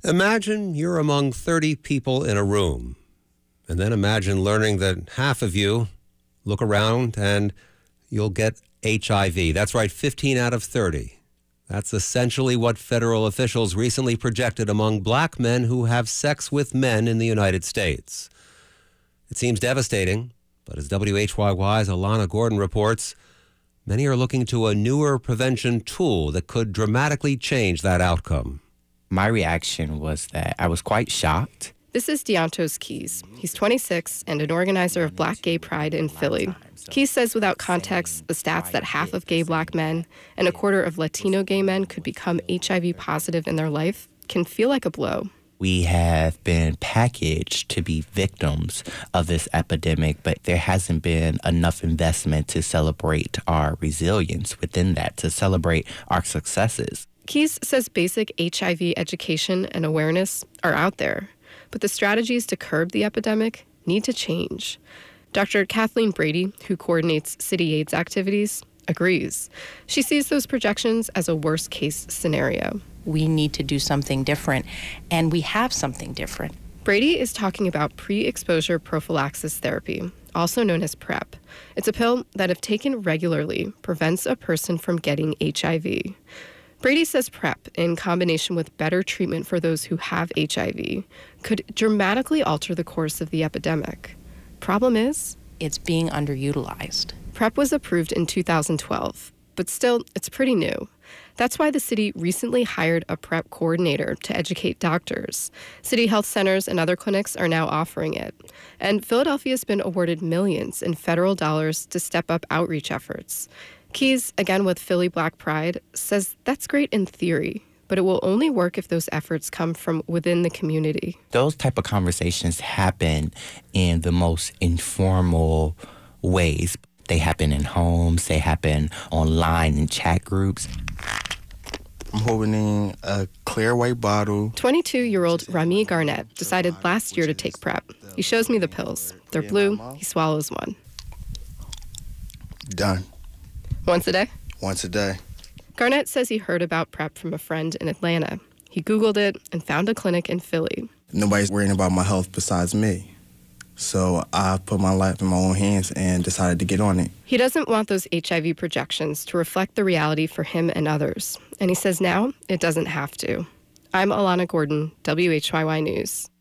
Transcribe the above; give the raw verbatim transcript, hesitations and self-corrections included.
Imagine you're among thirty people in a room, and then imagine learning that half of you look around and you'll get H I V. That's right, fifteen out of thirty. That's essentially what federal officials recently projected among black men who have sex with men in the United States. It seems devastating, but as W H Y Y's Alana Gordon reports, many are looking to a newer prevention tool that could dramatically change that outcome. My reaction was that I was quite shocked. This is Deontos Keys. He's twenty-six and an organizer of Black Gay Pride in Philly. Keys says without context, the stats that half of gay black men and a quarter of Latino gay men could become H I V positive in their life can feel like a blow. We have been packaged to be victims of this epidemic, but there hasn't been enough investment to celebrate our resilience within that, to celebrate our successes. Keys says basic H I V education and awareness are out there, but the strategies to curb the epidemic need to change. Doctor Kathleen Brady, who coordinates city AIDS activities, agrees. She sees those projections as a worst-case scenario. We need to do something different, and we have something different. Brady is talking about pre-exposure prophylaxis therapy, also known as PrEP. It's a pill that, if taken regularly, prevents a person from getting H I V. Brady says PrEP, in combination with better treatment for those who have H I V, could dramatically alter the course of the epidemic. Problem is, it's being underutilized. PrEP was approved in two thousand twelve, but still, it's pretty new. That's why the city recently hired a PrEP coordinator to educate doctors. City health centers and other clinics are now offering it. And Philadelphia's been awarded millions in federal dollars to step up outreach efforts. Keys, again with Philly Black Pride, says that's great in theory, but it will only work if those efforts come from within the community. Those type of conversations happen in the most informal ways. They happen in homes, they happen online in chat groups. I'm holding a clear white bottle. twenty-two-year-old Rami Garnett decided last year to take PrEP. He shows me the pills. They're blue. He swallows one. Done. Once a day? Once a day. Garnett says he heard about PrEP from a friend in Atlanta. He Googled it and found a clinic in Philly. Nobody's worrying about my health besides me. So I put my life in my own hands and decided to get on it. He doesn't want those H I V projections to reflect the reality for him and others. And he says now it doesn't have to. I'm Alana Gordon, W H Y Y News.